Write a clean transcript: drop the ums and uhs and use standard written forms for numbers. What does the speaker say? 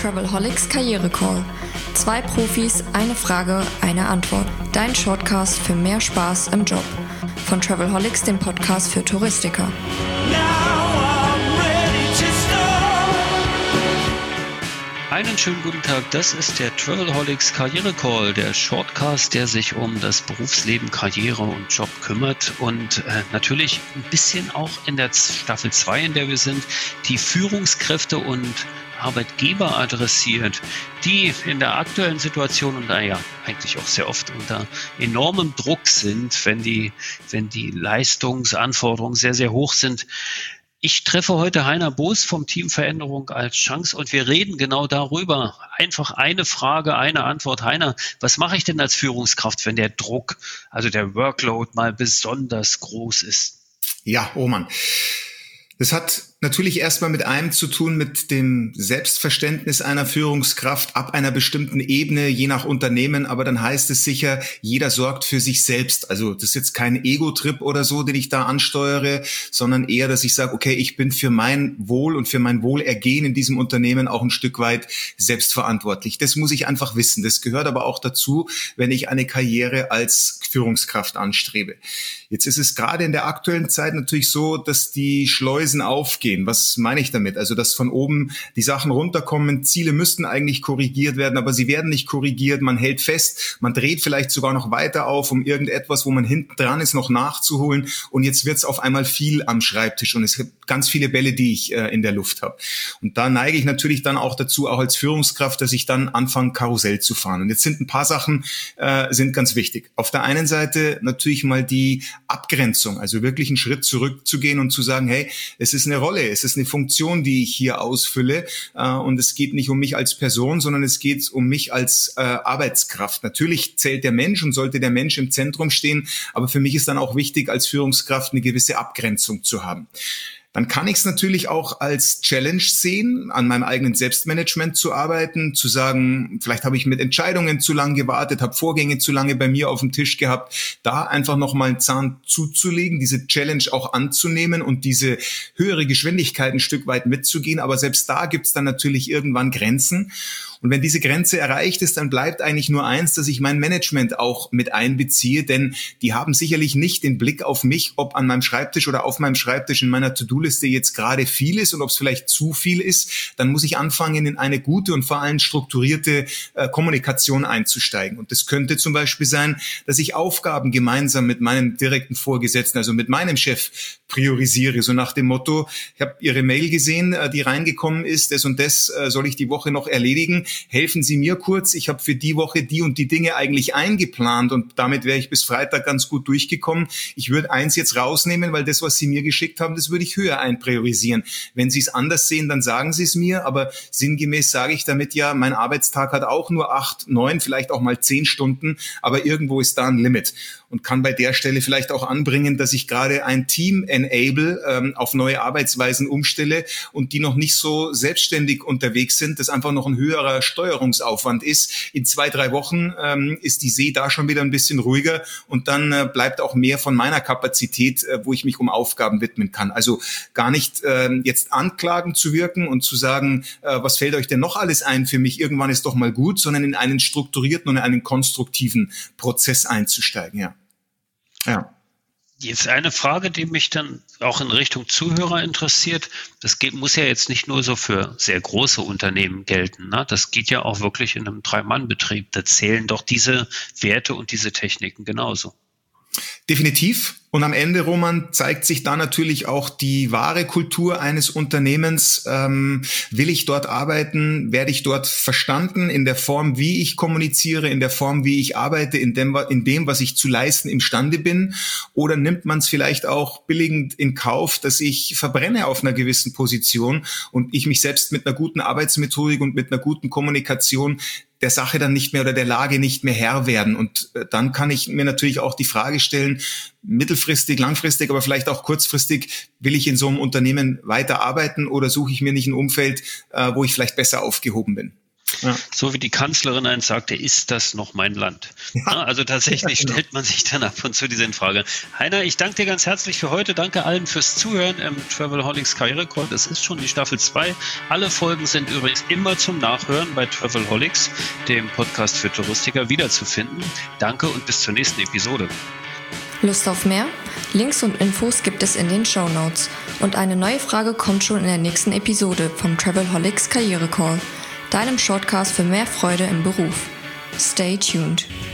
Travelholics Karriere Call. 2 Profis, eine Frage, eine Antwort. Dein Shortcast für mehr Spaß im Job. Von Travelholics, dem Podcast für Touristiker. Einen schönen guten Tag, das ist der Travelholics Karriere Call, der Shortcast, der sich um das Berufsleben, Karriere und Job kümmert und natürlich ein bisschen auch in der Staffel 2, in der wir sind, die Führungskräfte und Arbeitgeber adressiert, die in der aktuellen Situation und eigentlich auch sehr oft unter enormem Druck sind, wenn die Leistungsanforderungen sehr, sehr hoch sind. Ich treffe heute Heiner Boos vom Team Veränderung als Chance und wir reden genau darüber. Einfach eine Frage, eine Antwort. Heiner, was mache ich denn als Führungskraft, wenn der Druck, also der Workload mal besonders groß ist? Ja, oh Mann. Das hat natürlich erstmal mit einem zu tun, mit dem Selbstverständnis einer Führungskraft ab einer bestimmten Ebene, je nach Unternehmen. Aber dann heißt es sicher, jeder sorgt für sich selbst. Also das ist jetzt kein Ego-Trip oder so, den ich da ansteuere, sondern eher, dass ich sage, okay, ich bin für mein Wohl und für mein Wohlergehen in diesem Unternehmen auch ein Stück weit selbstverantwortlich. Das muss ich einfach wissen. Das gehört aber auch dazu, wenn ich eine Karriere als Führungskraft anstrebe. Jetzt ist es gerade in der aktuellen Zeit natürlich so, dass die Schleusen aufgehen. Was meine ich damit? Also, dass von oben die Sachen runterkommen, Ziele müssten eigentlich korrigiert werden, aber sie werden nicht korrigiert, man hält fest, man dreht vielleicht sogar noch weiter auf, um irgendetwas, wo man hinten dran ist, noch nachzuholen und jetzt wird es auf einmal viel am Schreibtisch und es gibt ganz viele Bälle, die ich in der Luft habe. Und da neige ich natürlich dann auch dazu, auch als Führungskraft, dass ich dann anfange, Karussell zu fahren. Und jetzt sind ein paar Sachen sind ganz wichtig. Auf der einen Seite natürlich mal die Abgrenzung, also wirklich einen Schritt zurückzugehen und zu sagen, hey, es ist eine Rolle, es ist eine Funktion, die ich hier ausfülle und es geht nicht um mich als Person, sondern es geht um mich als Arbeitskraft. Natürlich zählt der Mensch und sollte der Mensch im Zentrum stehen, aber für mich ist dann auch wichtig, als Führungskraft eine gewisse Abgrenzung zu haben. Dann kann ich es natürlich auch als Challenge sehen, an meinem eigenen Selbstmanagement zu arbeiten, zu sagen, vielleicht habe ich mit Entscheidungen zu lange gewartet, habe Vorgänge zu lange bei mir auf dem Tisch gehabt, da einfach nochmal einen Zahn zuzulegen, diese Challenge auch anzunehmen und diese höhere Geschwindigkeit ein Stück weit mitzugehen. Aber selbst da gibt es dann natürlich irgendwann Grenzen. Und wenn diese Grenze erreicht ist, dann bleibt eigentlich nur eins, dass ich mein Management auch mit einbeziehe, denn die haben sicherlich nicht den Blick auf mich, ob an meinem Schreibtisch oder auf meinem Schreibtisch in meiner To-Do-Liste jetzt gerade viel ist und ob es vielleicht zu viel ist. Dann muss ich anfangen, in eine gute und vor allem strukturierte Kommunikation einzusteigen. Und das könnte zum Beispiel sein, dass ich Aufgaben gemeinsam mit meinem direkten Vorgesetzten, also mit meinem Chef, priorisiere, so nach dem Motto, ich habe Ihre Mail gesehen, die reingekommen ist, das und das soll ich die Woche noch erledigen. Helfen Sie mir kurz, ich habe für die Woche die und die Dinge eigentlich eingeplant und damit wäre ich bis Freitag ganz gut durchgekommen. Ich würde eins jetzt rausnehmen, weil das, was Sie mir geschickt haben, das würde ich höher einpriorisieren. Wenn Sie es anders sehen, dann sagen Sie es mir, aber sinngemäß sage ich damit ja, mein Arbeitstag hat auch nur 8, 9, vielleicht auch mal 10 Stunden, aber irgendwo ist da ein Limit und kann bei der Stelle vielleicht auch anbringen, dass ich gerade ein Team enable, auf neue Arbeitsweisen umstelle und die noch nicht so selbstständig unterwegs sind, das einfach noch ein höherer Steuerungsaufwand ist. In 2, 3 Wochen ist die See da schon wieder ein bisschen ruhiger und dann bleibt auch mehr von meiner Kapazität, wo ich mich um Aufgaben widmen kann. Also gar nicht jetzt anklagend zu wirken und zu sagen, was fällt euch denn noch alles ein für mich, irgendwann ist doch mal gut, sondern in einen strukturierten und in einen konstruktiven Prozess einzusteigen, ja. Ja. Jetzt eine Frage, die mich dann auch in Richtung Zuhörer interessiert. Das muss ja jetzt nicht nur so für sehr große Unternehmen gelten, ne? Das geht ja auch wirklich in einem 3-Mann-Betrieb. Da zählen doch diese Werte und diese Techniken genauso. Definitiv. Und am Ende, Roman, zeigt sich da natürlich auch die wahre Kultur eines Unternehmens. Will ich dort arbeiten? Werde ich dort verstanden in der Form, wie ich kommuniziere, in der Form, wie ich arbeite, in dem, was ich zu leisten imstande bin? Oder nimmt man es vielleicht auch billigend in Kauf, dass ich verbrenne auf einer gewissen Position und ich mich selbst mit einer guten Arbeitsmethodik und mit einer guten Kommunikation der Sache dann nicht mehr oder der Lage nicht mehr Herr werden. Und dann kann ich mir natürlich auch die Frage stellen, mittelfristig, langfristig, aber vielleicht auch kurzfristig, will ich in so einem Unternehmen weiterarbeiten oder suche ich mir nicht ein Umfeld, wo ich vielleicht besser aufgehoben bin? Ja. So wie die Kanzlerin eins sagte, ist das noch mein Land? Ja. Also tatsächlich stellt man sich dann ab und zu diese Frage. Heiner, ich danke dir ganz herzlich für heute. Danke allen fürs Zuhören im Travelholics Karrierecall. Das ist schon die Staffel 2. Alle Folgen sind übrigens immer zum Nachhören bei Travelholics, dem Podcast für Touristiker, wiederzufinden. Danke und bis zur nächsten Episode. Lust auf mehr? Links und Infos gibt es in den Shownotes. Und eine neue Frage kommt schon in der nächsten Episode vom Travelholics Karrierecall, deinem Shortcast für mehr Freude im Beruf. Stay tuned.